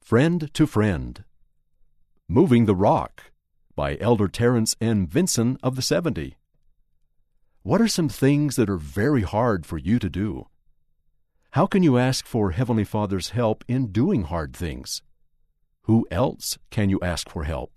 Friend to Friend. Moving the Rock by Elder Terrence M. Vinson of the 70. What are some things that are very hard for you to do? How can you ask for Heavenly Father's help in doing hard things? Who else can you ask for help?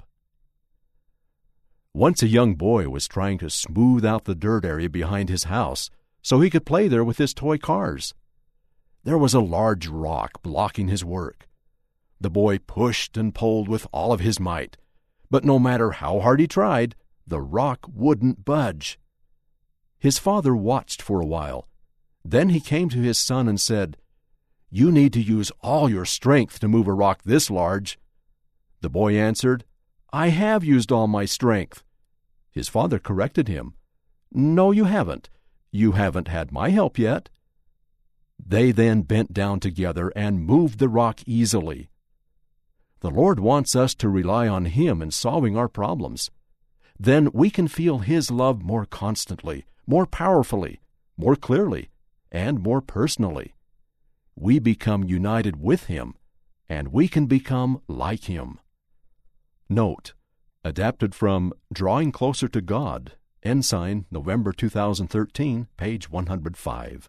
Once a young boy was trying to smooth out the dirt area behind his house so he could play there with his toy cars. There was a large rock blocking his work. The boy pushed and pulled with all of his might, but no matter how hard he tried, the rock wouldn't budge. His father watched for a while. Then he came to his son and said, "You need to use all your strength to move a rock this large." The boy answered, "I have used all my strength." His father corrected him, "No, you haven't. You haven't had my help yet." They then bent down together and moved the rock easily. The Lord wants us to rely on Him in solving our problems. Then we can feel His love more constantly, more powerfully, more clearly, and more personally. We become united with Him, and we can become like Him. Note: adapted from Drawing Closer to God, Ensign, November 2013, page 105.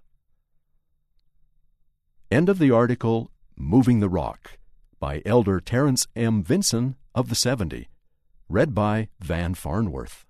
End of the article, Moving the Rock, by Elder Terrence M. Vinson of the 70. Read by Van Farnworth.